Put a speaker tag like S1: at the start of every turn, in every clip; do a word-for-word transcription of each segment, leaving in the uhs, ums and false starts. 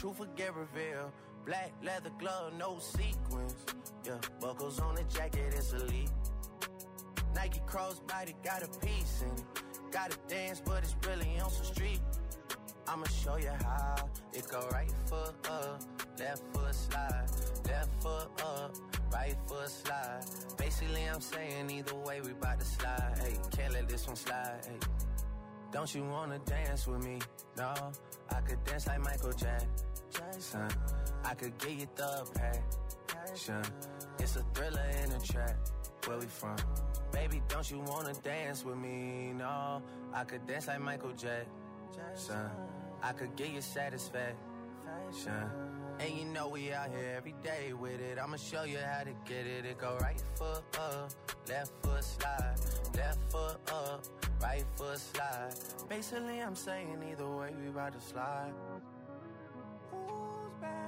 S1: truth will get revealed. Black leather glove, no sequins. Yeah, buckles on the jacket, it's elite. Nike crossbody got a piece in it. Gotta dance, but it's really on some street. I'ma show you how. It go right foot up, left foot slide, left foot up, right foot slide. Basically, I'm saying either way, we bout to slide. Hey, can't let this one slide. Hey, don't you wanna dance with me? No, I could dance like Michael Jackson. I could get you the passion. It's a thriller in a trap. Where we from? Baby, don't you wanna dance with me? No, I could dance like Michael Jackson. I could get you satisfaction. And you know we out here every day with it. I'ma show you how to get it. It go right foot up, left foot slide, left foot up, right foot slide. Basically, I'm saying either way, we about to slide. Who's back?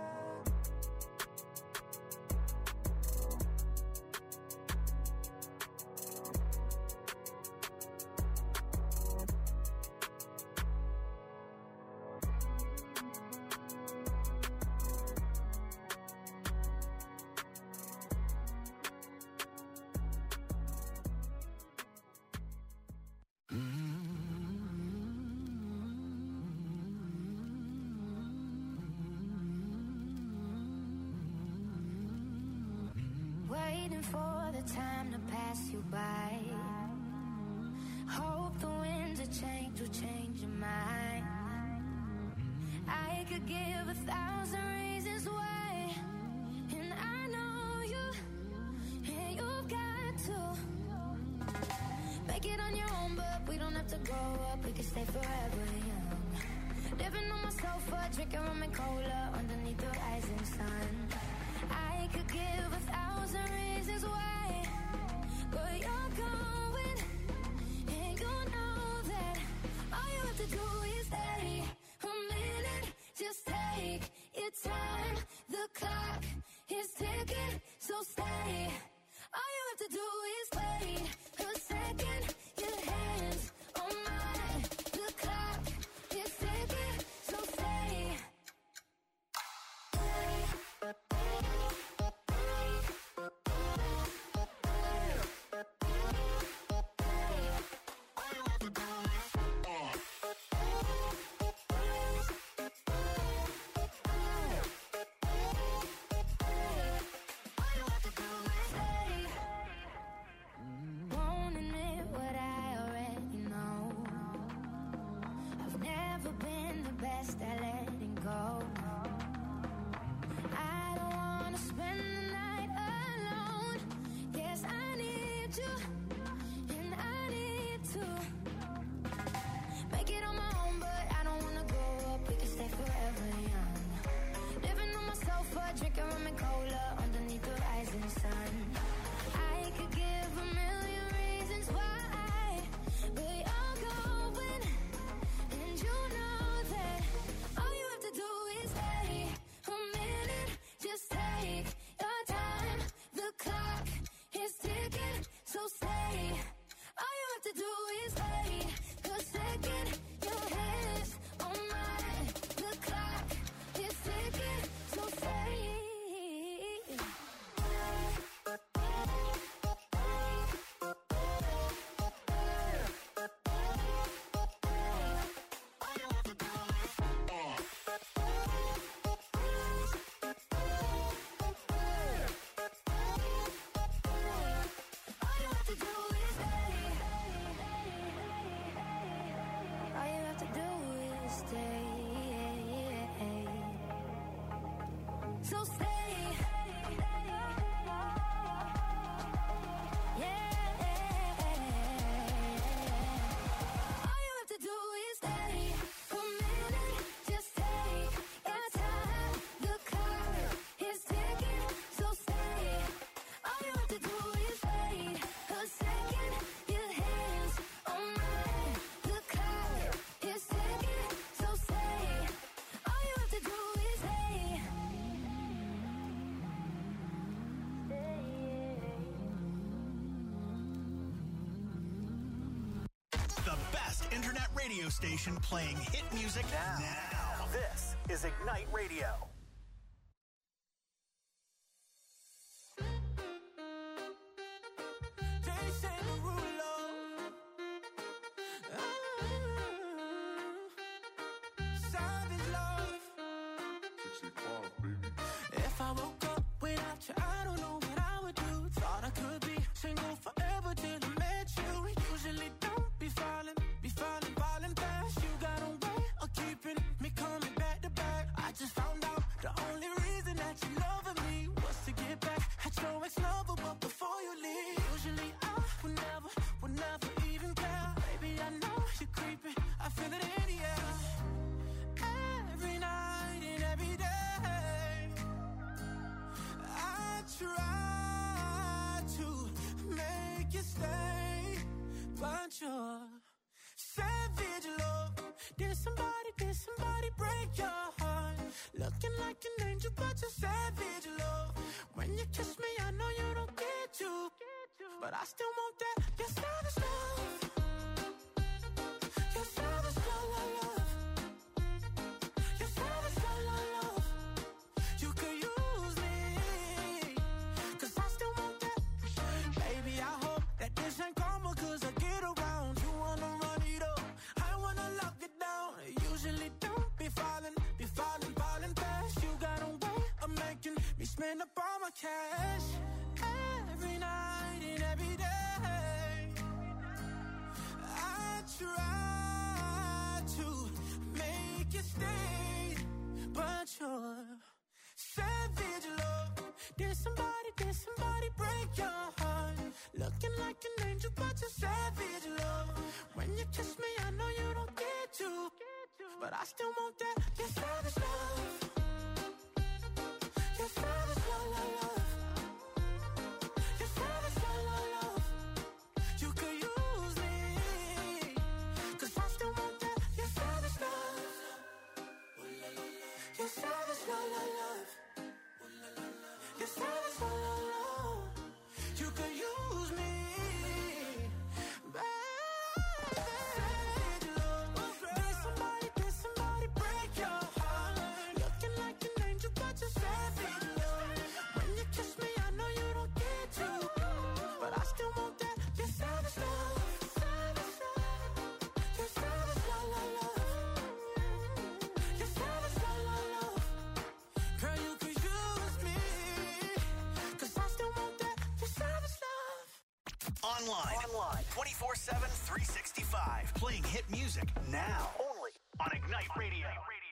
S2: Waiting for the time to pass you by. Hope the winds of change will change your mind. I could give a thousand reasons why, and I know you, and you've got to make it on your own, but we don't have to grow up, we can stay forever young. Living on my sofa, drinking rum and cola underneath the rising sun. I could give a thousand reasons why, but you're going, and you know that all you have to do is stay a minute, just take your time. The clock is ticking, so stay. All you have to do is wait a second. Your hands on mine. The clock is ticking, so stay. Won't admit what I already know. I've never been the best at letting go. I don't wanna spend the night alone. Yes, I need you, and I need to make it on my own, but I don't wanna grow up, we can stay forever young. Living on my sofa, drinking rum and cola underneath the rising sun. I could give a million reasons why, but you're going, and you know that all you have to do is stay a minute, just take your time. The clock is ticking, so stay. All you have to do is wait a second. Your hands on mine. The clock is ticking, so stay. All you have to do is stay. All you have to do is stay. So stay. Yeah. All you have to do is stay. A minute, just take your time. The clock is ticking, so stay. All you have to do is wait a second. Your hands on mine. The clock is ticking, so stay. All you have to do is stay.
S3: The best internet radio station playing hit music now.
S4: This is
S3: is Ignite Radio.
S1: If I woke up without you, I don't know what I would do. Thought I could be single forever till I met you. Usually don't be falling, be falling, falling fast. You got a way of keeping me coming back to back. I just found out the only reason that you loving me was to get back at your ex-lover, but before you leave, usually I would never, would never even care. Baby, I know you're creeping, I feel it in the air. Every night and every day try to make you stay, but you're savage love. Did somebody, did somebody break your heart? Looking like an angel, but you're savage love. When you kiss me, I know you don't get to, but I still want that. You're savage love. You're savage love, love, love. You're savage love, love, love. You could use me, cause I still want that. Baby, I hope that this ain't karma, cause I get around. You wanna run it up, I wanna lock it down. Usually don't be falling, be falling, falling fast. You got a way of making me spend up all my cash. Every night and every day I try to make you stay, but you're savage love. Did somebody, did somebody break your heart? Looking like an angel, but you're savage love. When you kiss me, I know you don't get to, but I still want that. You're savage love. You're savage love, love, love. You're savage love, love, love. You could use me, cause I still want that. You're savage love. You're savage love, love, love. You're savage love, love, love. You could use me, baby. Savage love. Did somebody, did somebody break your heart? Looking like an angel, but you're savage love. When you kiss me, I know you don't get to, but I still want that. You're savage love. Savage love. You're savage love, love, love. You're savage love, love, love. Girl, you could use me, cause I still want that. You're savage love.
S3: Online. Online. twenty-four seven, three sixty-five. Playing hit music now. Only on Ignite Radio.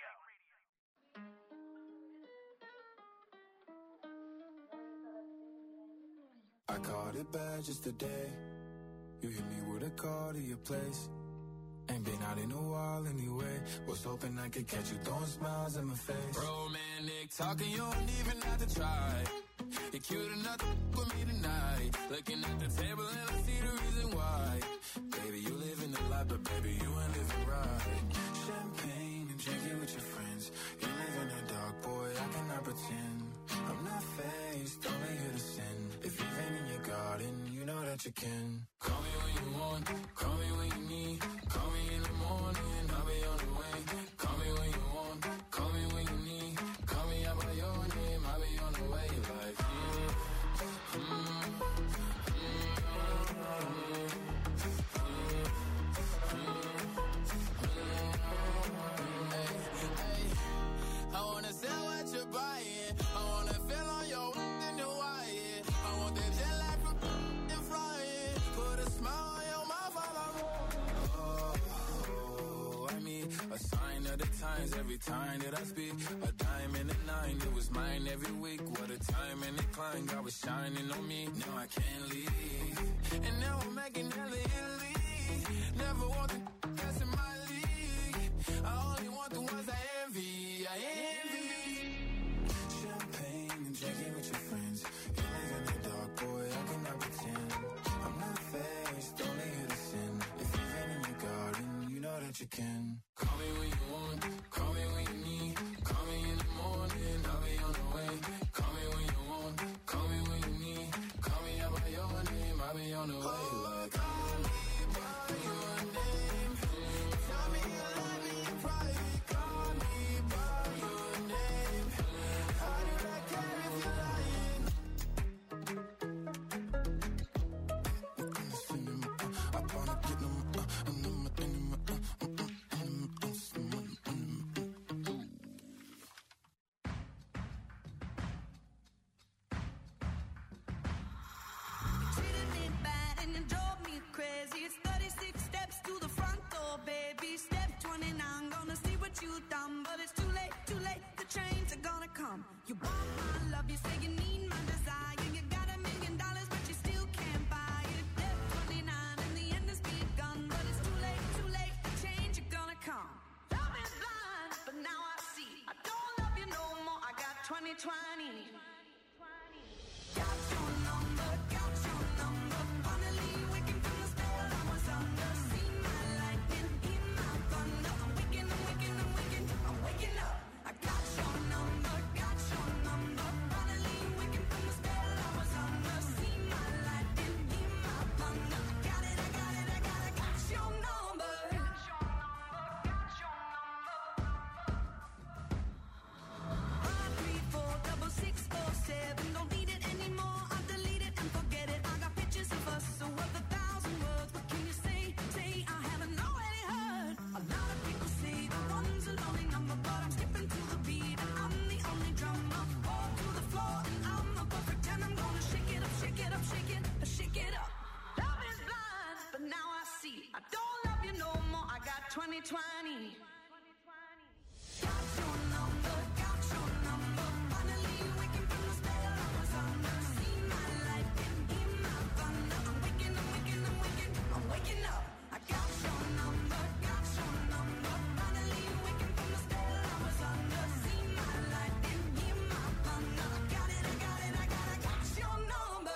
S4: I caught it bad just today. You hit me with a call to your place. Ain't been out in a while anyway. Was hoping I could catch you throwing smiles in my face.
S5: Romantic talking, you don't even have to try. You're cute enough to with me tonight. Looking at the table and I see the reason why. Baby, you living the life, but baby, you ain't living right.
S4: Champagne and drinking with your friends. You live in the dark, boy, I cannot pretend. I'm not faced, only here to sin. If you've been in your garden, you know that you can.
S5: Call me when you want, call me when you need. Call me in the morning, I'll be on the way. Call me when you want, call me when you need. Call me out by your name, I'll be on the way. Like, mm, mm, mm, mm, hey, hey. I wanna sell what you're buying. I wanna feel on your in the wire. I want that jet lag from and flying. Put a smile on your mouth while I'm oh, I mean, a sign of the times every time that I speak. A dime and a nine, it was mine every week. What a time and a climb, God was shining on me. Now I can't leave, and now I'm making hella Italy. Never want the that's in my league. I only want the ones I envy. I envy.
S4: Champagne and drinking with your friends. You live in the dark, boy, I cannot pretend. I'm not faced, only here to sin. If you've been in your garden, you know that you can.
S5: Call me when you want, call me when you need. Call me in the morning, I'll be on the way. Call me when you want, call me when you need. Call me out by your name, I'll be on the way. Like, call me by your name,
S6: you down, but it's too late, too late. The trains are gonna come. You want my love, you say you need my desire. You got a million dollars, but you still can't buy it. Left twenty-nine, and the end has begun, but it's too late, too late. The change are gonna come. Love is blind, but now I see. I don't love you no more. I got twenty twenty. Got your number, got your number. Finally waking from the spell I was under. See my lightning, hear my thunder. I'm waking, I'm waking, I'm waking, I'm waking up. I got your number, got your number. Finally waking from the spell I was under. See my lightning, hear my thunder. I got it, I got it, I got it, got your number. Got your number, got your number. Five, three, four, double six, four, seven. Don't need it anymore. I'll delete it and forget it. I got pictures of us, so worth a thousand words. What can you say? Say I haven't already heard. A lot of people say the one's a lonely number, but I'm skipping to the beat and I'm the only drummer. Fall to the floor and I'm a perfect ten. I'm gonna shake it up, shake it up, shake it, shake it up. Love is blind, but now I see. I don't love you no more. I got twenty twenty. Got your number, got your number. Finally waking from the spell I was under. See my lightning, hear my thunder. I'm waking, I'm waking, I'm waking, I'm waking up. I got your number, got your number. Finally waking from the spell I was under. See my lightning, hear my thunder. I got it, I got it, I got it, got your number.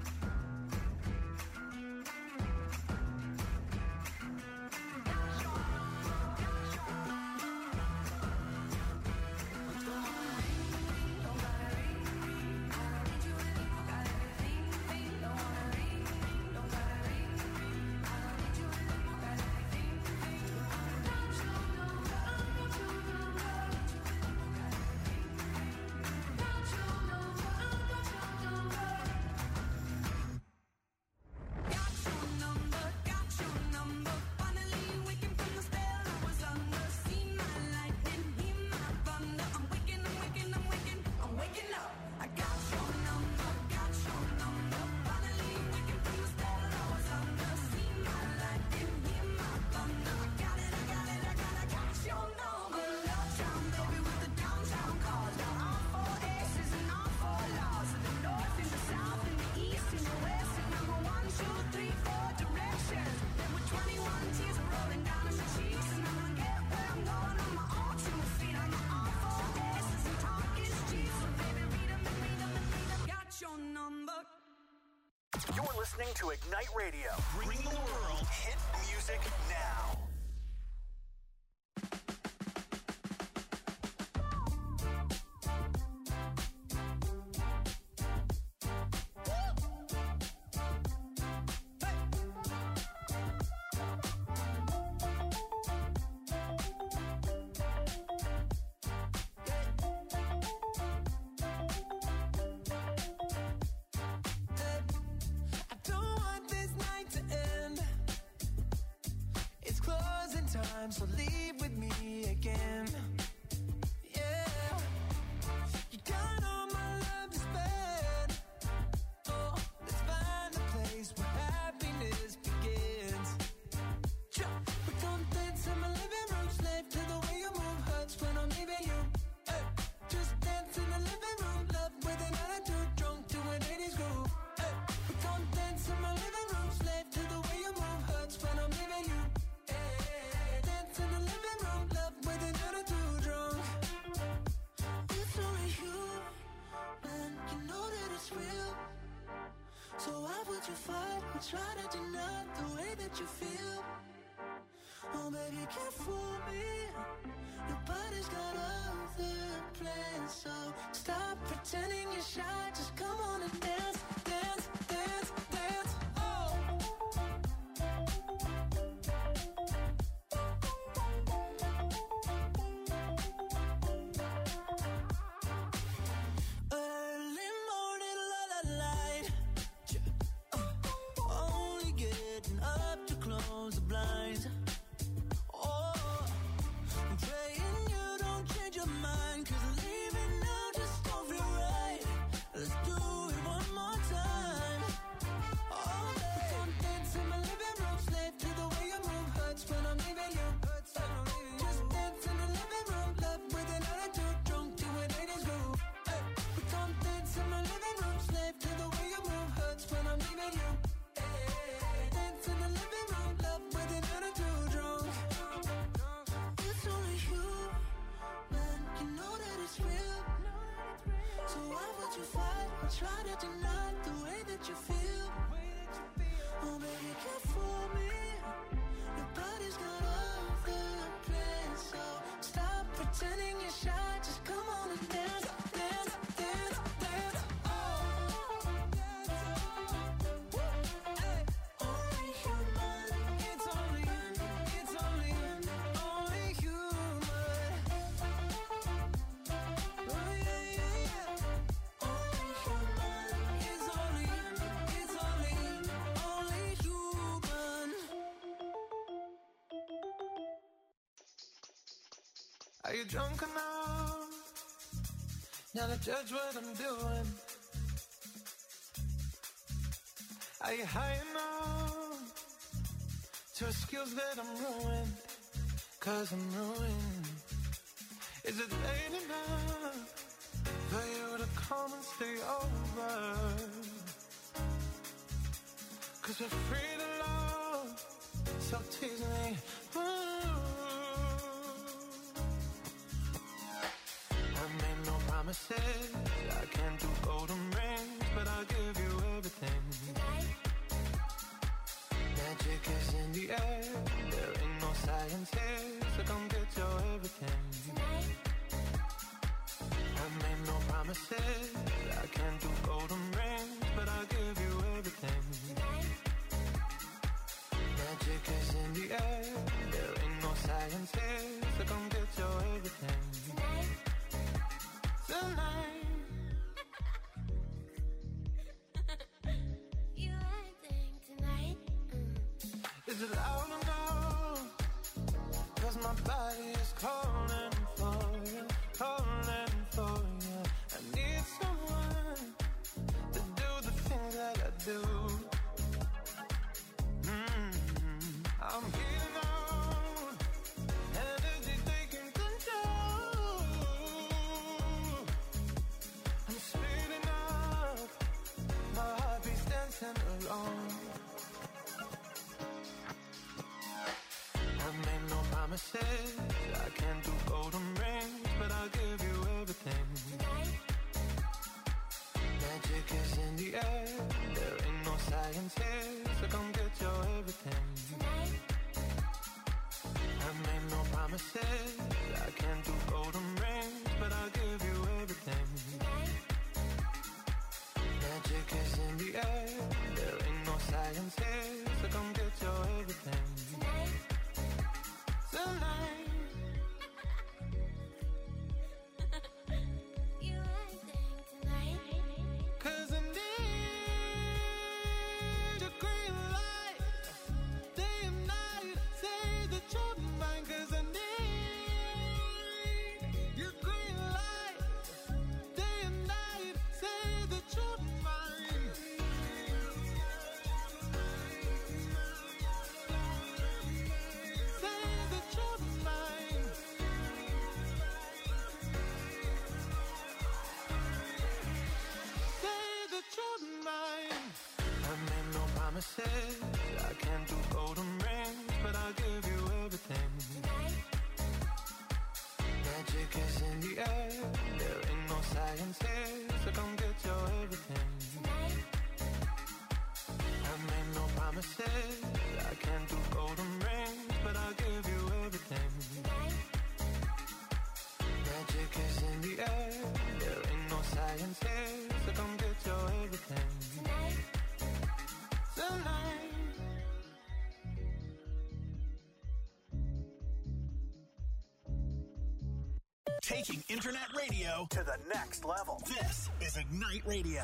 S6: Got your number, got your number. Finally waking from the spell I was under. See my lightning, hear my thunder. I'm waking, I'm waking, I'm waking, I'm waking up. I got your number, got your number. Finally waking from the spell I was under. See my lightning, hear my thunder. I got it, I got it, I got it, got your number. Good uptown, baby, with the downtown cars. Got all four aces and all four laws. In the north, in the south, in the east, in the west. And I'm a one, two, three, four directions. There were twenty-one tears rolling down the cheeks. And I'm gonna get where I'm going on my own two feet. I'm on all four aces and talk is cheap. So baby, read 'em and read 'em and read 'em. Got your number.
S3: You're listening to Ignite Radio, bringing the world hit music now.
S7: I don't want this night to end. It's closing time, so leave with me again. Yeah, you got all my love to spend. Oh, let's find a place where happiness begins. Jump, we gon' dance in my living room, slave to the way you move hurts when I'm leaving you. Hey, just dance in the living room, love with an attitude, drunk to an eighties groove. Hey, we gon' dance in my living room, slave to the way you move hurts when I'm leaving you. Hey, dance in the living room, love with an attitude, drunk. It's only you, man, you know that it's real. So why would you fight or try to deny the way that you feel? Oh baby, can't fool me. Nobody's got other plans, so stop pretending you're shy. Just come on and dance, dance, dance, dance. Oh. Early morning, la la light. Uh, only getting up to close the blinds. Oh, I'm praying you don't change try to deny the way that you feel. Oh, baby, care for me. Your body's got all the plans, so stop pretending you're shy. Just come on and dance, dance, dance, dance. Oh, hey. Only human. It's only you. It's only you. Only human. Oh yeah, yeah, yeah. Only human. It's only you. It's only you. Only human. Are you drunk enough now to judge what I'm doing? Are you high enough to excuse that I'm ruined? Cause I'm ruined. Is it late enough for you to come and stay over? Cause we're free to love, so tease me. Ooh. I made no promises, I can't do golden rings, but I'll give you everything. Magic is in the air, there ain't no science here, so come get your everything. I made no promises, I can't do golden rings, but I'll give you everything. Magic is in the air, there ain't no science here, so come get your everything. Tonight.
S2: You acting tonight?
S7: Is it loud enough? Cause my body is calling for you, calling for you. I need someone to do the things that I do. Mm-hmm. I'm getting on, energy taking control. I'm speeding up, my heart beats dancing alone. I made no promises, I can't do golden rings, but I'll give you everything. Magic is in the air, there ain't no science here, so come get your everything. I made no promises, I can't do golden rings, but I'll give you everything. Magic is in the air, there ain't no science here, so come get your everything. Tonight.
S2: You acting tonight?
S7: Cause I need a green light, day and night, say that you're mine. Cause I need your green light, day and night, say that you're mine. Say that you're mine. Say that you're mine. I made no promises, I can't do golden rings, but I'll give you everything. Magic is in the air, there ain't no science here, so come get your everything. I made no promises, I can't do golden rings, but I'll give you everything. Magic is in the air, there ain't no science here, so come get your everything. Tonight.
S3: Taking internet radio to the next level. This is Ignite Radio.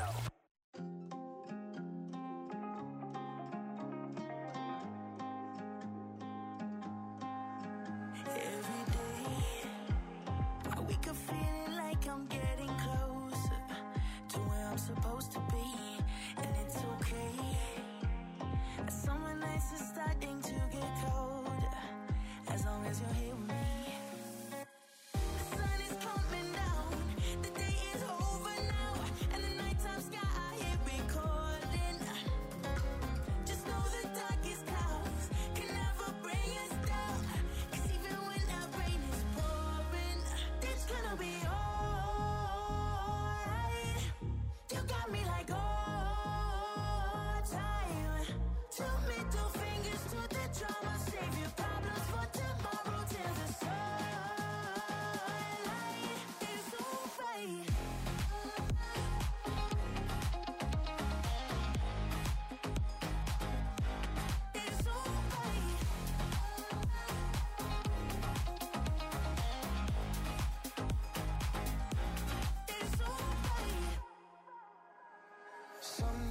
S7: Every day I wake up feeling like I'm getting closer to where I'm supposed to be, and it's okay. Summer nights are starting to get colder, as long as you're here with me. The sun is coming down, the day is over now, and the nighttime sky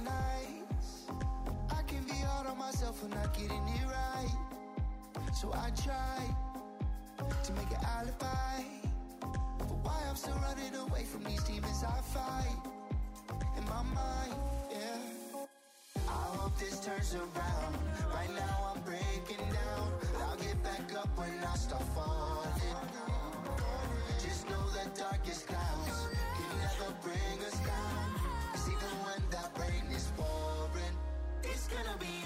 S4: nights I can be hard on myself for not getting it right. So I try to make an alibi for why I'm still running away from these demons I fight in my mind, yeah. I hope this turns around. Right now I'm breaking down. I'll get back up when I start falling. Just know the darkest clouds can never bring us down. 'Cause even when that rain is pouring, it's gonna be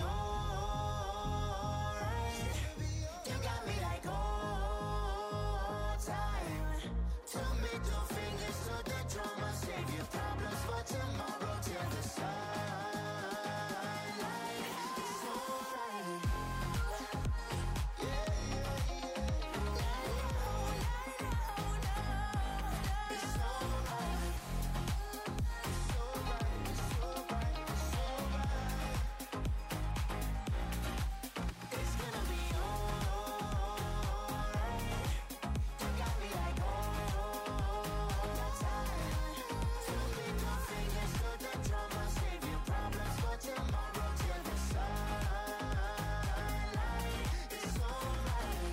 S4: alright. You got me like all time. Two middle fingers to the drama. Save your problems for tomorrow till the sunlight. It's alright. Yeah, yeah, yeah. It's alright. It's alright. It's alright. It's alright. It's gonna be alright. You got me like all the time. Two middle fingers to the drama. Save your problems for tomorrow till the sunlight. It's alright.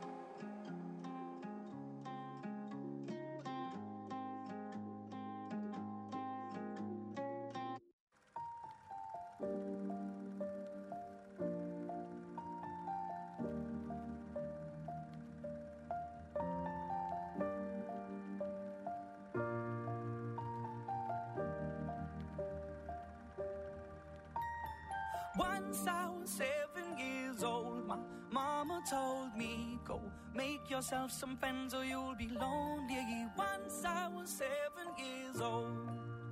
S7: Once I was seven years old, my mama told me, go make yourself some friends or you'll be lonely. Once I was seven years old.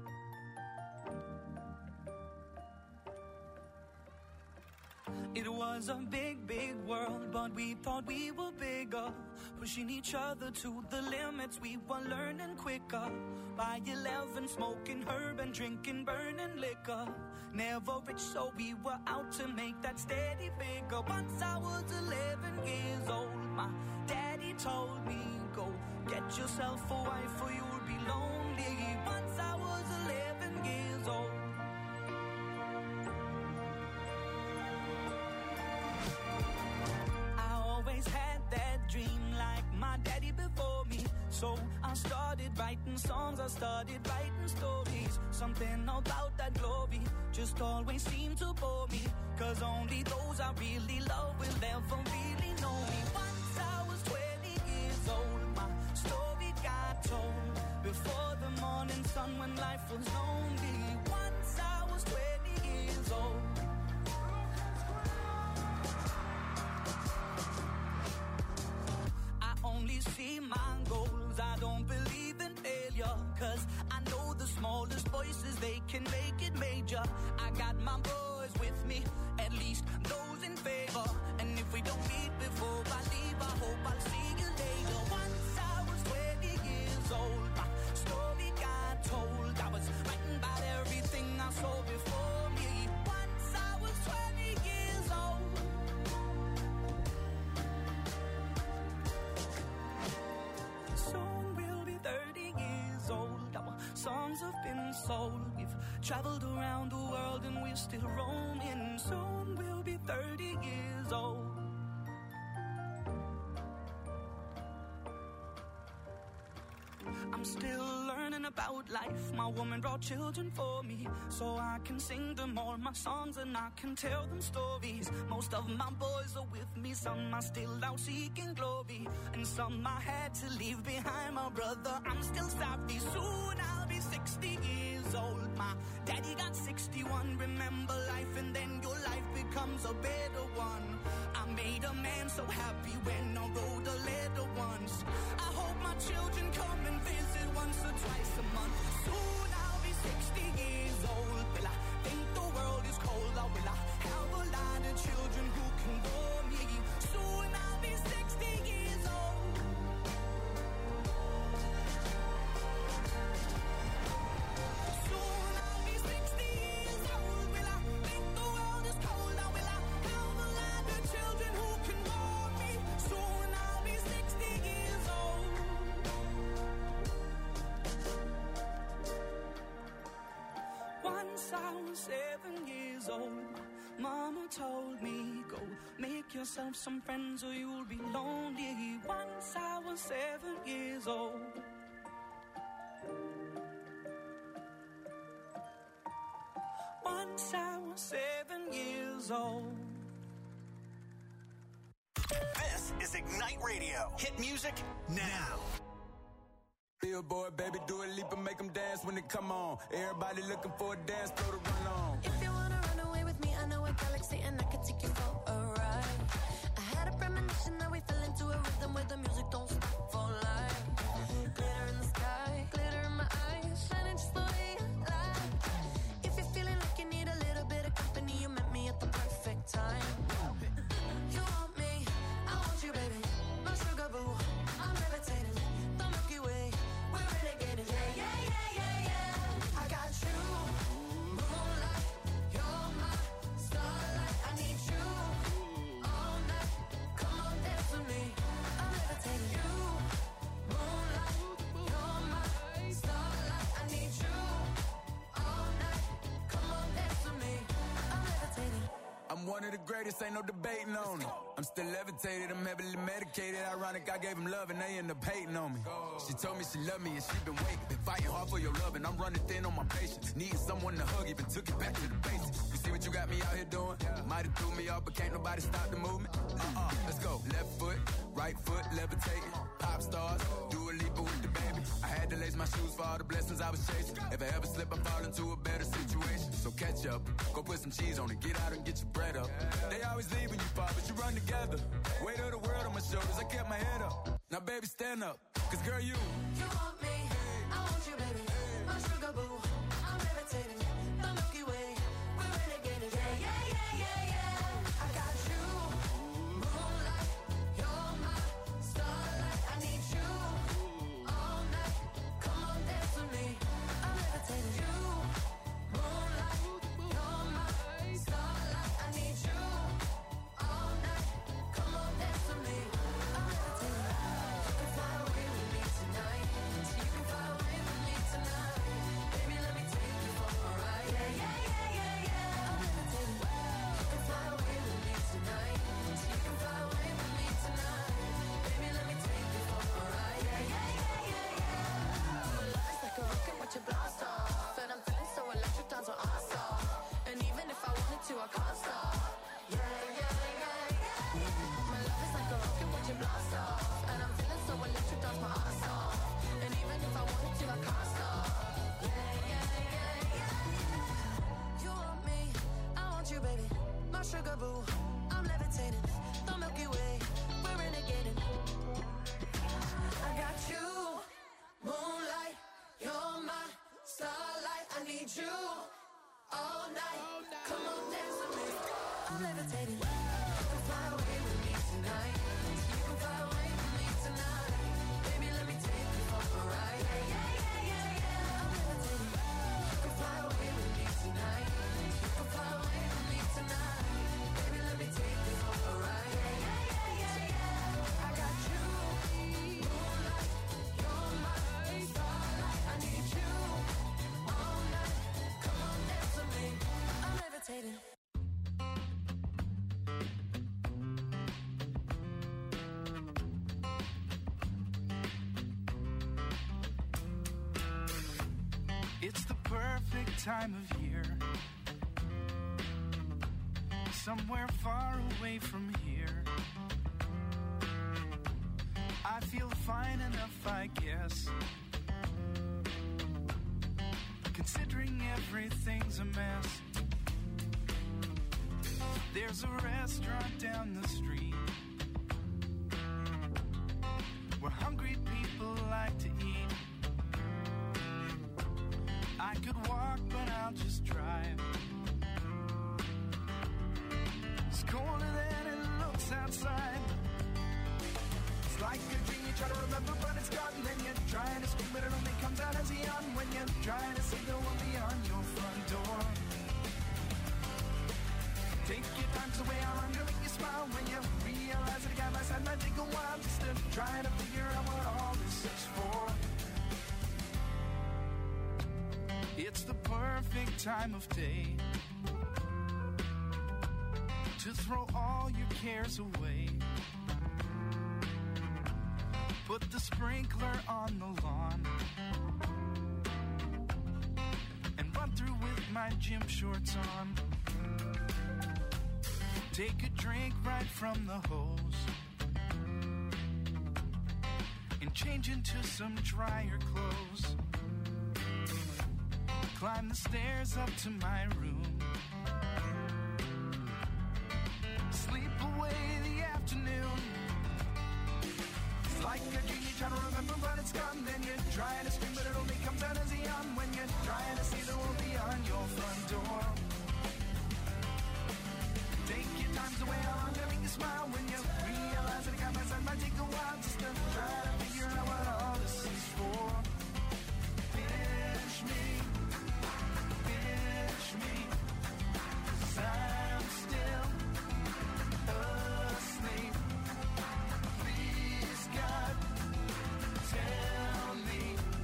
S7: It was a big, big world, but we thought we were bigger, pushing each other to the limits. We were learning quicker. By eleven, smoking herb and drinking burning liquor. Never rich, so we were out to make that steady figure. Once I was eleven years old, my daddy told me, go get yourself a wife or you'll be lonely. Once I was eleven years old. Always had that dream like my daddy before me. So I started writing songs, I started writing stories. Something about that glory just always seemed to bore me. 'Cause only those I really love will ever really know me. Once I was twenty years old, my story got told. Before the morning sun when life was lonely. Once I was twenty years old. Only see my goals, I don't believe in failure. 'Cause I know the smallest voices, they can make it major. I got my boys with me, at least those in favor. And if we don't meet before I leave, I hope I'll see you later. Once I was twenty years old, my story got told. I was writing about everything I saw before me. Once I was twenty years old. Soon we'll be thirty years old. Our songs have been sold. We've traveled around the world and we're still roaming. Soon we'll be thirty years old. I'm still learning about life. My woman brought children for me, so I can sing them all my songs and I can tell them stories. Most of my boys are with me, some are still out seeking glory, and some I had to leave behind. My brother, I'm still sorry. Soon I'll be sixty years old. My daddy got sixty-one. Remember life and then your life becomes a better one. I made a man so happy when I wrote a letter once. I hope my children come and visit once or twice a month. Soon I'll be sixty years old. Will I think the world is cold, or will I have a lot of children who can warm me? Soon I'll be sixty years old. Soon I'll be sixty years old. Will I think the world is cold, or will I have a lot of children who can warm me? Soon I'll be sixty years old.
S8: Once I was seven years old, Mama told me, go make yourself some friends or you'll be lonely. Once I was seven years old. Once I was seven years old.
S3: This is Ignite Radio. Hit music now.
S5: Billboard, baby, do a leap and make them dance when they come on. Everybody looking for a dance floor to run on.
S2: If you wanna run away with me, I know a galaxy and I can take you for a ride. I had a premonition that we fell into a rhythm where the music don't stop for life. Glitter in the sky, glitter in my eyes, shining just the way I like. If you're feeling like you need a little bit of company, you met me at the perfect time. You want me, I want you, baby, my sugar boo. I'm levitating, the Milky Way, we're renegading. Yeah, yeah, yeah, yeah, yeah. I got you, moonlight, you're my starlight. I need you all night. Come on, dance with me. I'm levitating. You, moonlight, you're my starlight. I need you all night. Come on, dance with me. I'm levitating.
S5: I'm one of the greatest, ain't no debating on it. I'm still levitated, I'm heavily medicated. Ironic, I gave him love and they end up hating on me. She told me she loved me and she been waiting. Been fighting hard for your love and I'm running thin on my patience. Needing someone to hug, even took it back to the basics. You see what you got me out here doing? Might have threw me off, but can't nobody stop the movement. Uh-uh, let's go. Left foot, right foot, levitating. Pop stars, do a leap with the baby. I had to lace my shoes for all the blessings I was chasing. If I ever slip, I fall into a better situation. So catch up, go put some cheese on it, get out and get your bread up. They always leaving you far, but you run together. Weight of the world on my shoulders, I kept my head up. Now baby, stand up, cause girl, you
S2: You want me, I want you, baby, my sugar boo. I'm levitating, the Milky Way, we're renegading. Yeah, yeah, yeah, yeah, yeah. I got you, moonlight, you're my starlight. I need you all night. Come on, dance with me. I'm levitating. You, moonlight, you're my starlight. I need you all night. Come on, dance with me. I'm levitating. You can fly away with me tonight. You can fly away with me tonight. Baby, let me take you for a ride. Yeah, yeah, yeah, yeah, yeah. I'm levitating. You can fly away with me tonight. You can fly away with me tonight. Baby, let me take you for a ride. Yeah, yeah, yeah, yeah, yeah. My love is like a rocket, watch it blast off. And I'm feeling so electric, dance on our stop. And even if I wanted to, I can't stop. Yeah, yeah, yeah, yeah. My love is like a rocket, watch it blast off. And I'm feeling so electric, dance my ass off. And even if I wanted to, I can't stop. Yeah, yeah, yeah, yeah. You want me, I want you, baby, my sugar boo. I'm levitating, the Milky Way, we're renegading. I got you, moonlight, you're my starlight. I need you all night. Come on, dance with me. I'm levitating. You can fly away with me tonight. You can fly away with me tonight. Baby, let me take you for a ride. Yeah, yeah, yeah, yeah, yeah. I'm levitating. You can fly away with me tonight. You can fly away with me tonight. Baby, let me take you for a ride. Yeah, yeah, yeah, yeah, yeah. I got you, moonlight, you're my starlight. I need you all night. Come on, dance with me. I'm levitating.
S8: It's the perfect time of year. Somewhere far away from here. I feel fine enough, I guess. Considering everything's a mess. There's a restaurant down the street where hungry people like to eat. I could walk, but I'll just drive. It's colder than it looks outside. It's like a dream you try to remember, but it's gone. Then you're trying to scream, but it only comes out as a yawn when you're trying to see the one beyond your front door. Take your time, so way I'm under, make you smile when you realize that the guy by side might take a while just to try to figure out what all this is for. it's the perfect time of day to throw all your cares away. Put the sprinkler on the lawn and run through with my gym shorts on. Take a drink right from the hose and change into some drier clothes. Climb the stairs up to my room. Sleep away the afternoon. It's like a dream you try to remember, but it's gone. Then you're trying to scream, but it only comes out as a yawn when you're trying to see the world beyond your front door. Take your times away, how long to make you smile when you realize that it got my side might take a while just to try to figure out what all this is for. Finish me, finish me, 'cause I'm still asleep. Please, God, tell me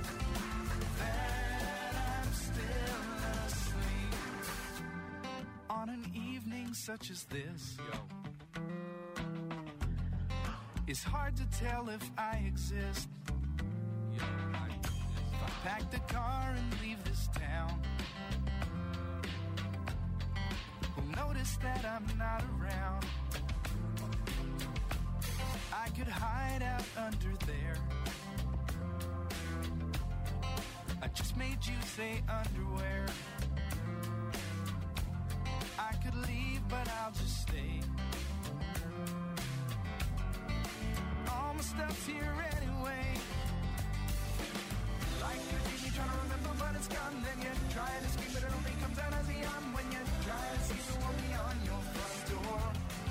S8: that I'm still asleep. On an evening such as this, it's hard to tell if I exist. If I pack the car and leave this town, who'll notice that I'm not around? I could hide out under there. I just made you say underwear. I could leave, but I'll just stay. All my stuff's here anyway. Like a dream you try to remember, but it's gone. Then you try to scream, but it only comes out as a yawn when you try to see the world beyond your front door.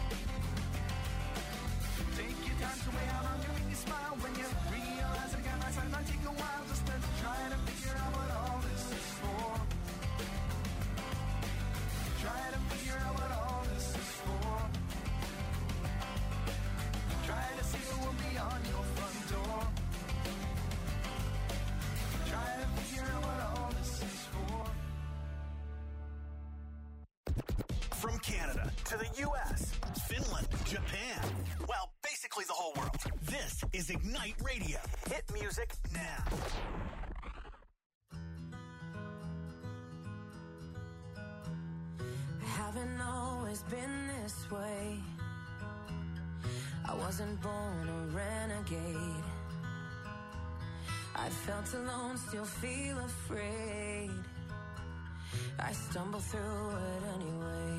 S8: Take your time to weigh how long you make you smile when you realize that it got my side might take a while just to try to figure out what all this is for. Try to figure out what all this is for. Try to see the world beyond your front door. Try to figure out what all this is for.
S3: From Canada to the U S, Finland, Japan, well, basically the whole world. This is Ignite Radio. Hit music now.
S9: Haven't always been this way. I wasn't born a renegade. I felt alone, still feel afraid. I stumble through it anyway.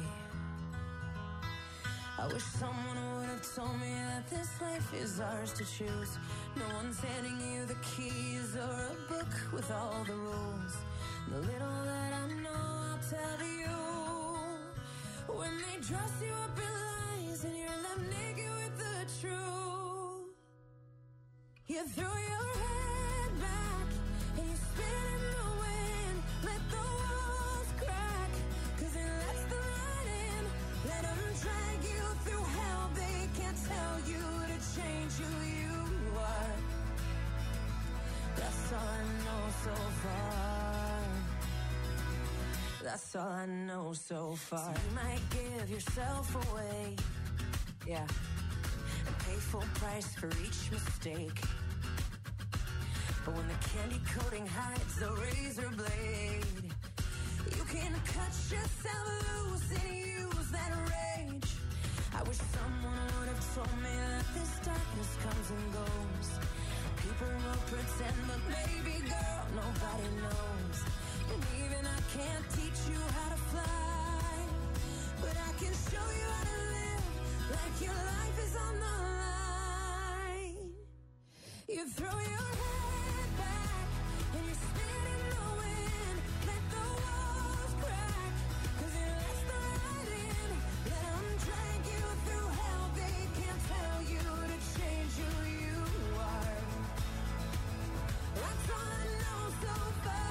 S9: I wish someone would have told me that this life is ours to choose. No one's handing you the keys or a book with all the rules. The little that I know, I'll tell you. When they dress you up in lies and you're left naked with the truth, you throw your head back and you spin in the wind. Let the walls crack, 'cause it lets the light in. Let them drag you through hell. They can't tell you to change who you are. That's all I know so far. That's all I know so far. So you might give yourself away, yeah, and pay full price for each mistake. But when the candy coating hides the razor blade, you can cut yourself loose and use that rage. I wish someone would have told me that this darkness comes and goes. People will pretend, but baby girl, nobody knows. And even I can't teach you how to fly, but I can show you how to live like your life is on the line. You throw your head back and you spin in the wind. Let the walls crack, 'cause it lets the light in. Let them drag you through hell. They can't tell you to change who you are. That's all I know so far.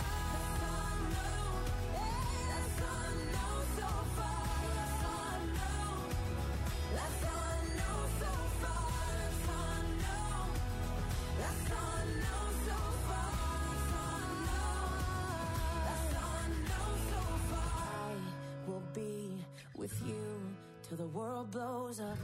S9: That's all I know till the world blows up.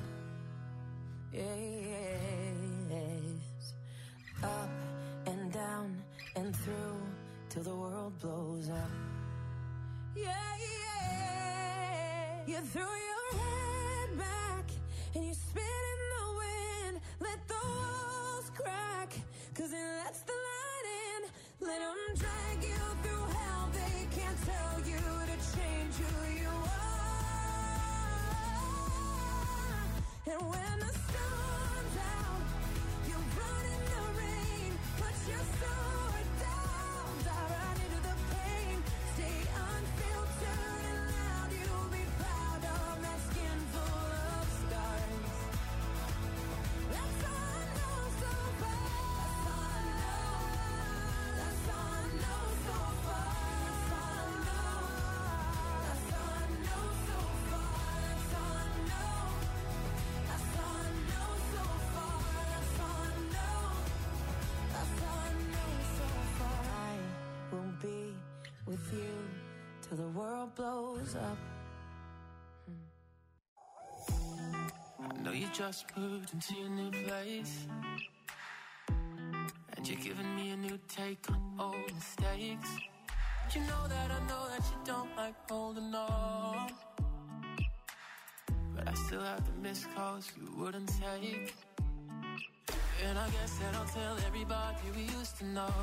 S9: Yes. Up and down and through till the world blows up. Yeah, yeah. You threw your head back and you spit in the wind. Let the walls crack, cause it lets the light in. Let them drag you through hell. They can't tell you to change who you are. And when the sun's out, you run in the rain. Put your sword down, dive right into the pain. Stay unfiltered and loud. You'll be proud of that skin full of scars. That's all I know so far. That's all I know so far. That's all I know. That's all I know so far. That's all I know. That's all I know so far. That's all I know. That's all I know so far. I will be with you till the world blows up.
S7: I know you just moved into your new place, and you're giving me a new take on old mistakes. You know that I know that you don't like holding on, but I still have the missed calls you wouldn't take. And I guess that I'll tell everybody we used to know.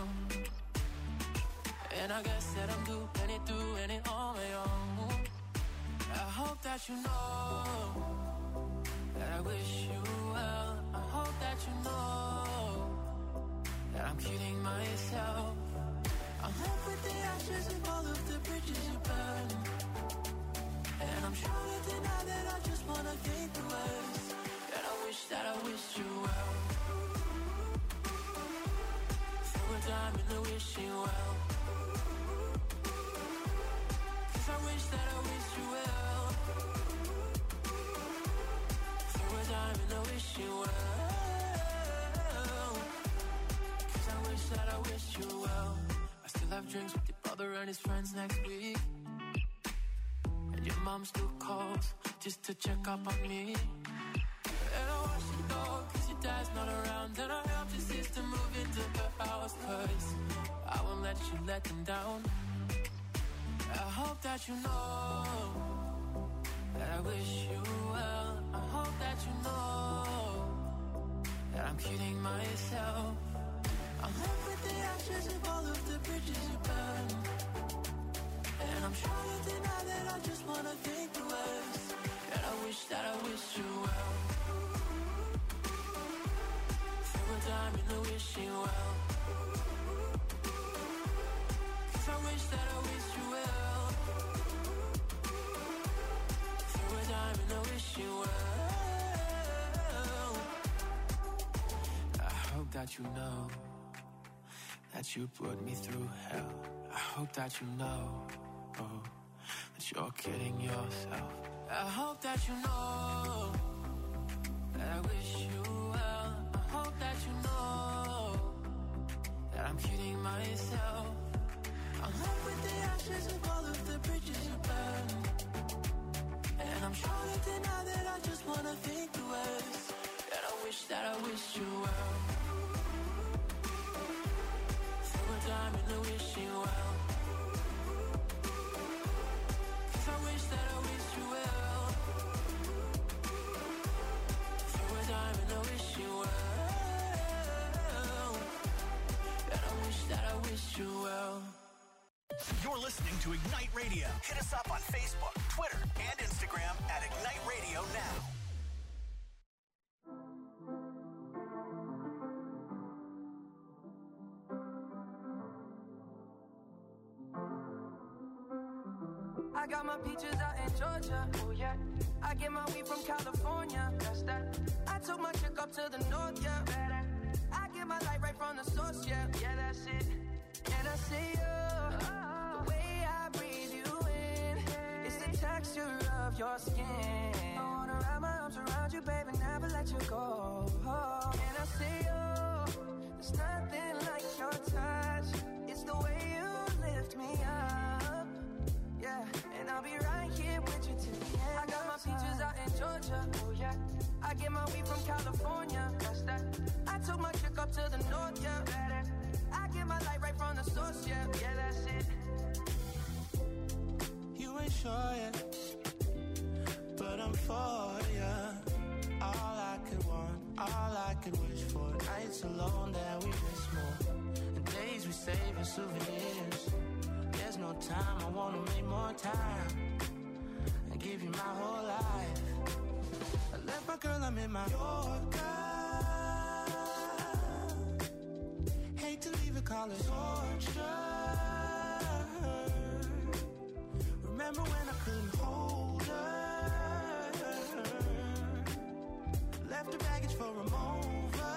S7: And I guess that I'm doing it, doing it on my own. I hope that you know that I wish you well. I hope that you know that I'm kidding myself. I'm left with the ashes of all of the bridges you burned, and I'm trying to deny that I just wanna think the worst. And I wish that I wished you well. Throw a dime in the wishing well, cause I wish that I wished you well. Throw a dime in the wishing well, cause I wish that I wished you well. I still have drinks with your brother and his friends next week, and your mom still calls just to check up on me. And I watch you go cause your dad's not around, and I helped your sister move into her house cause I won't let you let them down. I hope that you know that I wish you well. I hope that you know that I'm kidding myself. I'm left with the ashes of all of the bridges you burned, and I'm trying to deny that I just wanna think the worst. And I wish that I wished you well. Throw a dime in the wishing well, cause I wish that I wished you well. Throw a dime in the wishing well. I hope that you know that you put me through hell. I hope that you know, oh, that you're kidding yourself. I hope that you know that I wish you well. I hope that you know that I'm kidding myself. I'm left with the ashes of all of the bridges you burned, and I'm trying to deny that I just wanna think the worst. And I wish that I wished you well. Throw a dime in the wishing well, cause I wish that I wished you well. Throw a dime in the wishing well, and I wish that I wished you well.
S3: You're listening to Ignite Radio. Hit us up on Facebook, Twitter, and Instagram at Ignite Radio Now.
S8: I got my peaches out in Georgia, oh yeah. I get my weed from California, that's that. I took my chick up to the north, yeah. I get my light right from the source, yeah. Yeah, that's it. And I see you, the way I breathe you in, it's the texture of your skin. I wanna wrap my arms around you, baby, never let you go. And I see you, there's nothing like your touch. It's the way you lift me up, yeah. And I'll be right here with you till the end. I got my peaches out in
S7: Georgia. Oh yeah. I get my weed from California. That's that. I took my chick up to the north, yeah. Better. I get my light right from the source, yeah. Yeah, that's it.
S8: You ain't sure yet, but I'm for ya. All I could want, all I could wish for. Nights alone that we miss more, and days we save as souvenirs. There's no time, I wanna make more time and give you my whole life. I left my girl, I'm in my Yorker. Hate to leave it, call it torture. Remember when I couldn't hold her? Left the baggage for a mover.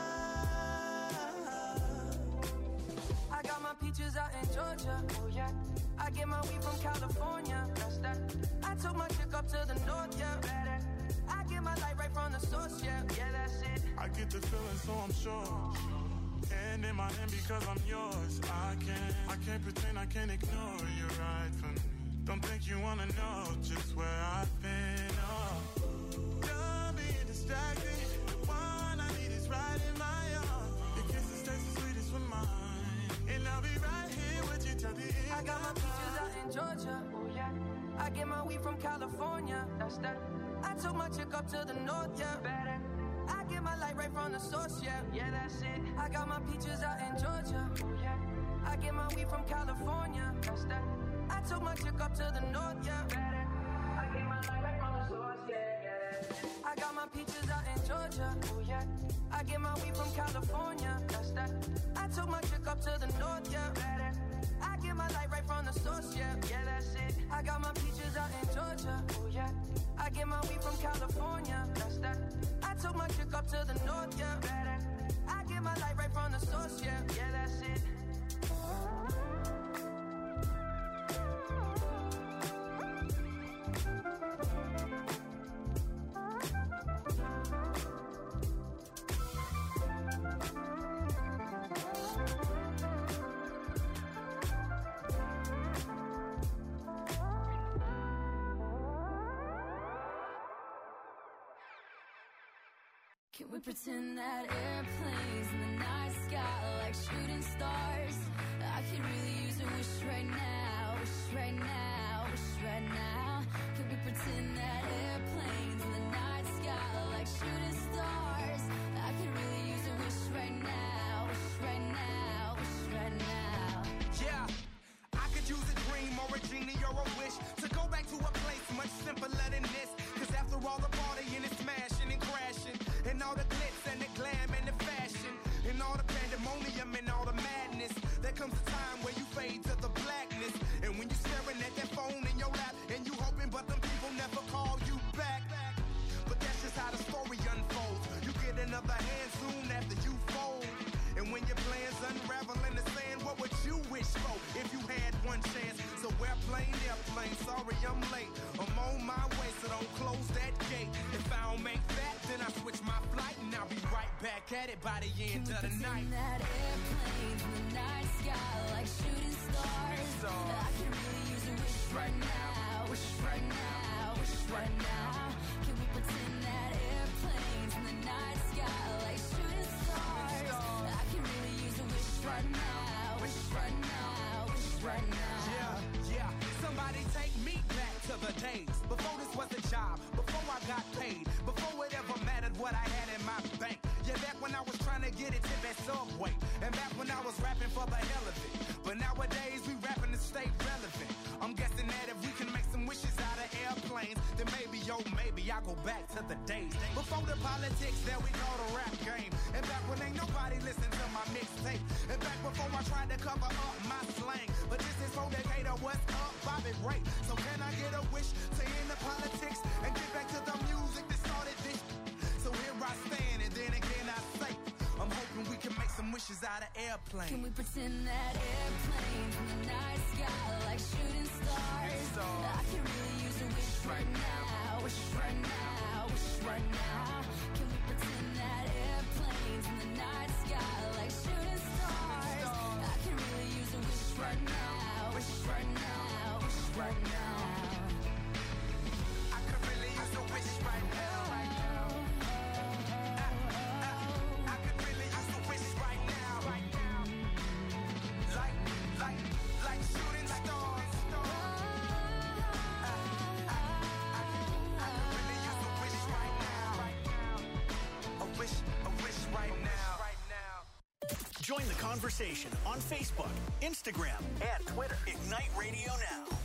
S7: I got my peaches out in Georgia. Oh yeah. I get my weed from California. That's that. I took my chick up to the north, yeah. Better. I get my light right from the source, yeah. Yeah, that's it.
S10: I get the feeling, so I'm sure. And in my hand because I'm yours. I can't, I can't pretend, I can't ignore you right from me. Don't think you wanna know just where I've been. Oh, don't be distracted. The one I need is right in my arms. Your kisses taste the sweetest with mine, and I'll be right here with you till the end.
S7: I got my peaches out in Georgia. Oh yeah. I get my weed from California. That's that. I took my chick up to the north, yeah. Better. I get my light right from the source, yeah. Yeah, that's it. I got my peaches out in Georgia. Oh yeah. I get my weed from California. That's that. I took my chick up to the north, yeah. Better. I get my light right from the source, yeah. Yeah. I got my peaches out in Georgia. Oh yeah. I get my weed from California. That's that. I took my chick up to the north, yeah. Better. I get my light right from the source, yeah. Yeah, that's it. I got my peaches out in Georgia. Oh yeah. I get my weed from California. That's that. I took my chick up to the north, yeah. Better. I get my light right from the source, yeah. Yeah, that's it.
S2: Can we pretend that airplanes in the night sky like shooting stars? I could really use a wish right now, wish right now, wish right now. Can we pretend that airplanes in the night sky like shooting stars? I could really use a wish right now, wish right now, wish right now.
S8: Yeah, I could use a dream or a genie or a wish to go back to a place much simpler than this. Cause after all the partying and smashing and crashing, and all the glitz and the glam and the fashion, and all the pandemonium and all the madness, there comes a time where you fade to the blackness. And when you're staring at that phone in your lap, and you hoping but them people never call you back. But that's just how the story unfolds. You get another hand soon after you fold. And when your plans unravel in the sand, what would you wish for if you had one chance? So airplane, airplane, sorry I'm late. I'm on my way, so don't close that gate. If I don't make that, then I switch my flight, and I'll be right back at it by the end of the night.
S2: That airplanes in the night sky like shooting stars. I can really use a wish right now, wish right now, wish right now. Can we pretend that airplanes in the night sky like shooting stars? I can really use a wish right now, wish right now, wish right now.
S8: Yeah, yeah. Somebody take me back to the days before this was a job, before I got paid, before it ever mattered what I had in my bank. Yeah, back when I was trying to get it to that Subway, and back when I was rapping for the hell of it. But nowadays we rapping to stay relevant. I'm guessing that if we can make some wishes out of airplanes, then maybe, yo, maybe I go back to the days before the politics that we call the rap game, and back when ain't nobody listen to my mixtape, and back before I tried to cover up my slang. But this is for Decatur, what's up, Bobby Ray? So can I get a wish to end the politics and get back to the music that started this? So here I stand, and then again I say, I'm hoping we can make some wishes out of airplanes.
S2: Can we pretend that airplanes in the night sky like shooting stars? I can really use a wish right now, wish right now, wish right now. Can we pretend that airplanes in the night sky like shooting stars? I can really use a wish right now, wish right now, wish right now.
S8: I could really use a wish right now.
S3: conversation on Facebook, Instagram, and Twitter. Ignite Radio Now.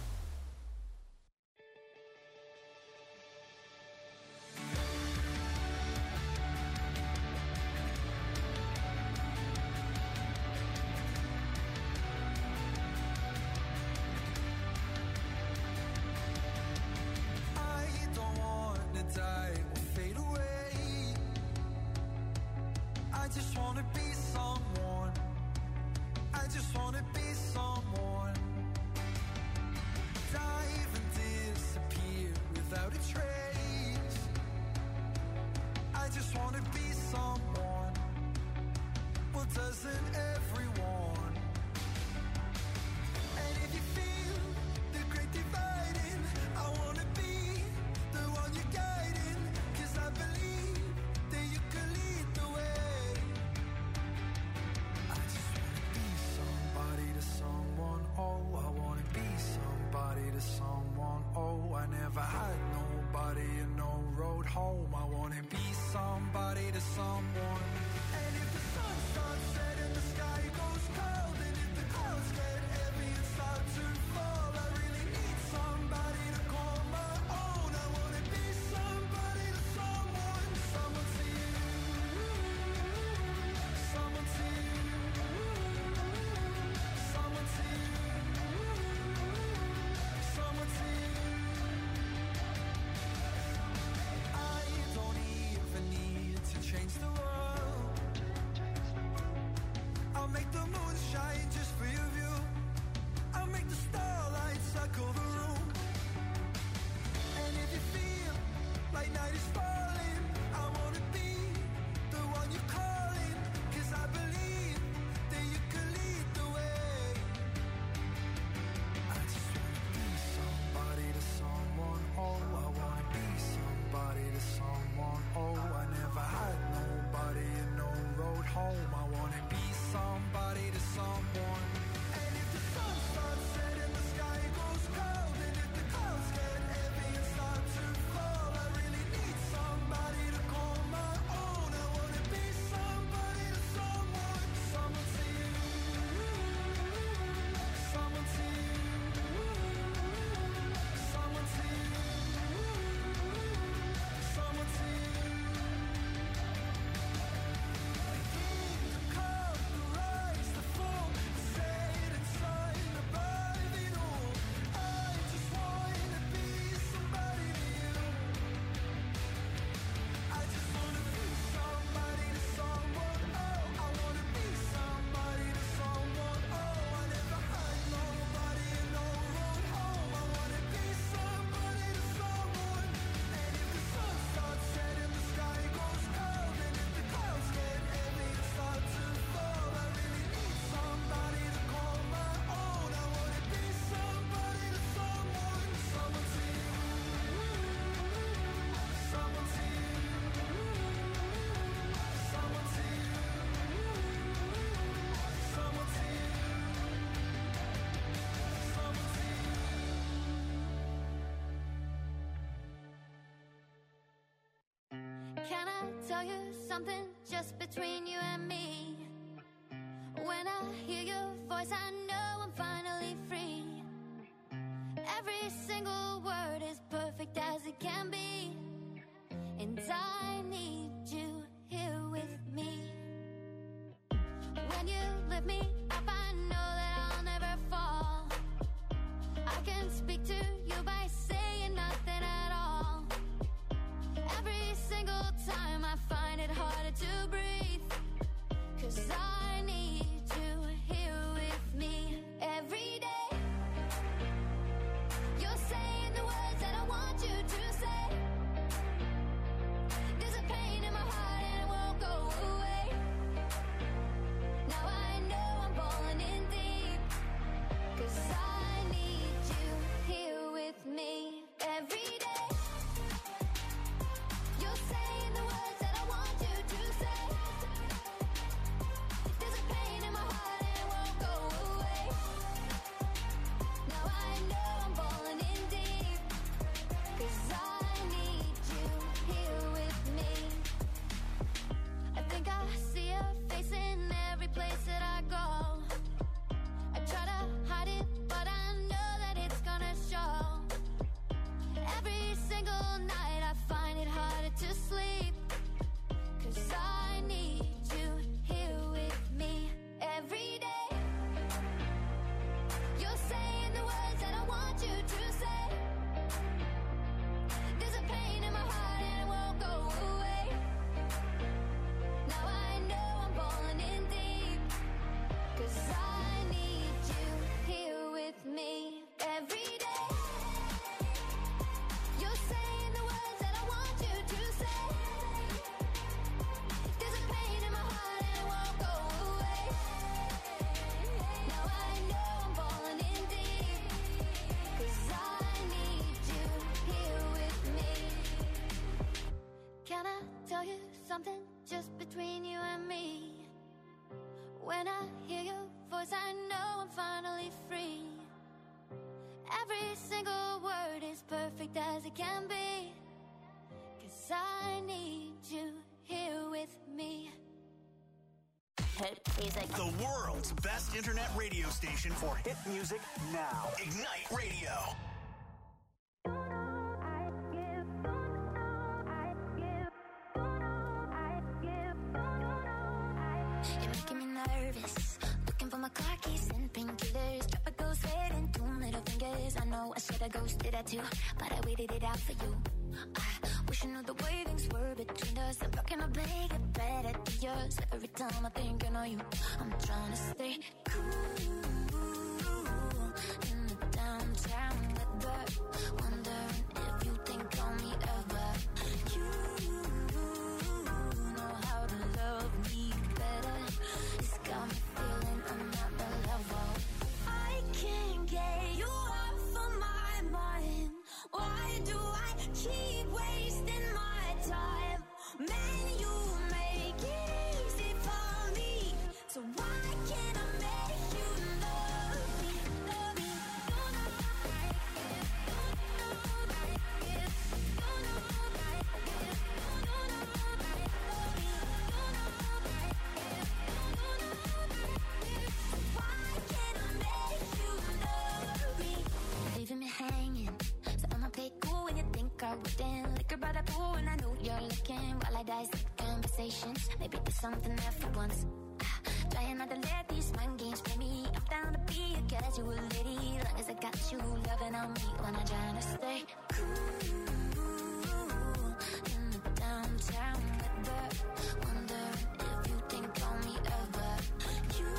S2: Can I tell you something just between you and me? When I hear your voice, I know I'm finally free. Every single word is perfect as it can be, and I need you here with me. When you lift me up, I know that I'll never fall. I can speak to you by saying nothing at all. Every single time I find it harder to breathe, 'cause I need you here with me every day. You're saying the words that I want you to say. There's a pain in my heart and it won't go away. Now I know I'm falling in deep, something just between you and me. When I hear your voice, I know I'm finally free. Every single word is perfect as it can be. 'Cause I need you here with me.
S3: Hit music. The world's best internet radio station for hit music now. Ignite Radio.
S2: You're making me nervous. Looking for my car keys and painkillers. Drop a ghost head and two middle fingers. I know I should have ghosted that too, but I waited it out for you. I wish you knew the way things were between us. I'm rocking my bag, get better to yours. Every time I think I know you, I'm trying to stay cool in the downtown weather. Wondering if you think on me ever. You know how to love me better. It's got me feeling I'm not the level. I can't get you off of my mind. Why do I keep wasting my time? Man, you make it easy for me. So why can't I make you love me? Love me. Don't know like it. Don't know like it. Don't know like it. Don't know like it. Love me. Don't know like it. Don't know like it. Why can't I make you love me? You're leaving me hanging. So I'ma play cool when you think I wouldn't. Liquor by the pool and I know you're looking. While I dissect conversations, maybe there's something there for once. Ah, trying not to let these mind games play me. I'm down to be a casual lady, long as I got you loving on me when I'm trying to stay cool in the downtown weather. Wondering if you think on me ever. You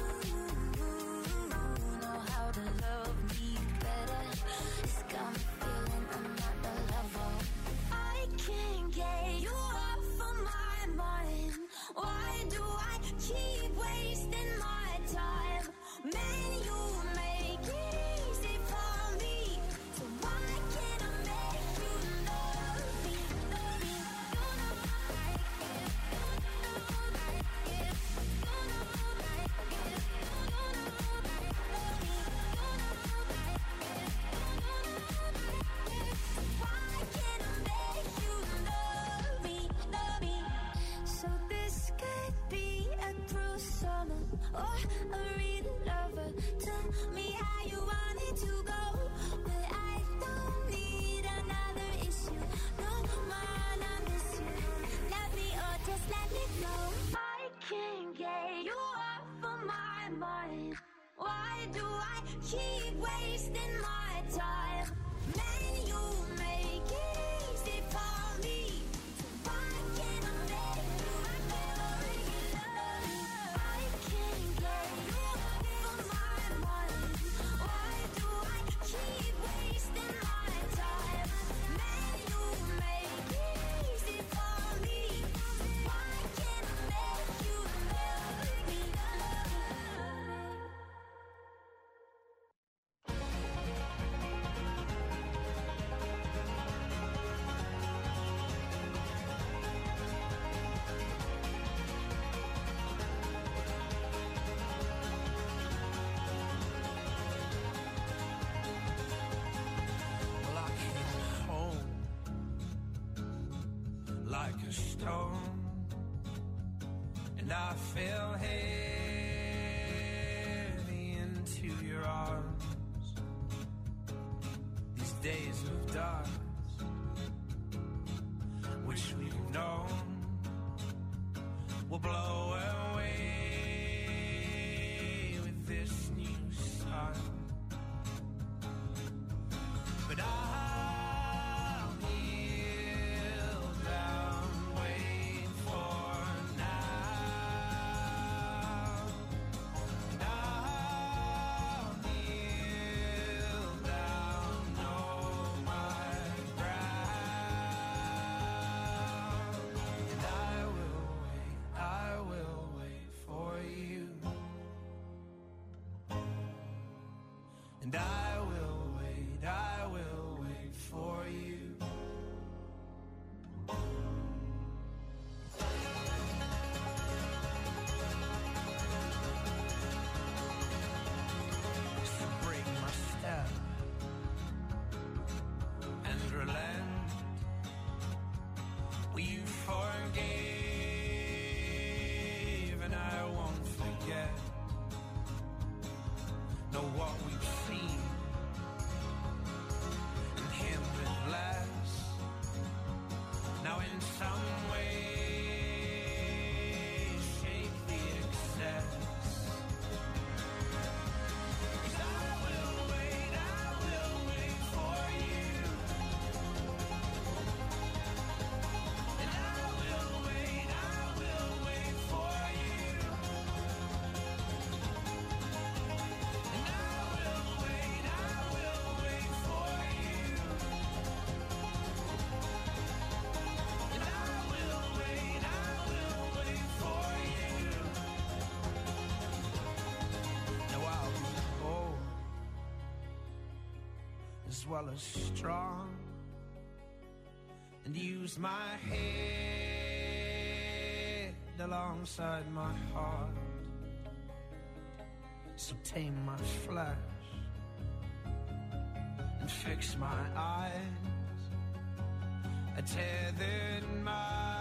S2: know how to love me better. It's got me feeling I'm not the level. I can't get you off of my mind. Why do I keep wasting my time? Man, you make it easy for me. So why can't I make you love me? Love me. Don't know like it. Don't know like it. Don't know like it. Don't know like it. Love me. Don't know like it. Don't know like it. Why can't I make you love me? Love me. So this could be a cruel summer or a real lover. Tell me how you want it to go, but I don't need another issue. No man, I miss you. Love me or just let me go. I can't get you off of my mind. Why do I keep wasting my time? Man, you make it easy for me. So why can't I make you? I can't make you love me. I can't get you off of my mind. Why do I keep wasting my time? Man, you make it easy for me. Why can't I make you love me? Love me.
S8: Well, I came home like a stone, and I fell heavy into your arms. These days of dark, which we've known, will blow away with this new sun. But I'll kneel down, wait for now. And I'll kneel down, know my ground. And I will wait, I will wait for you. And I will wait, I will wait for you. as well as strong, and use my head alongside my heart. So tame my flesh and fix my eyes. I tethered my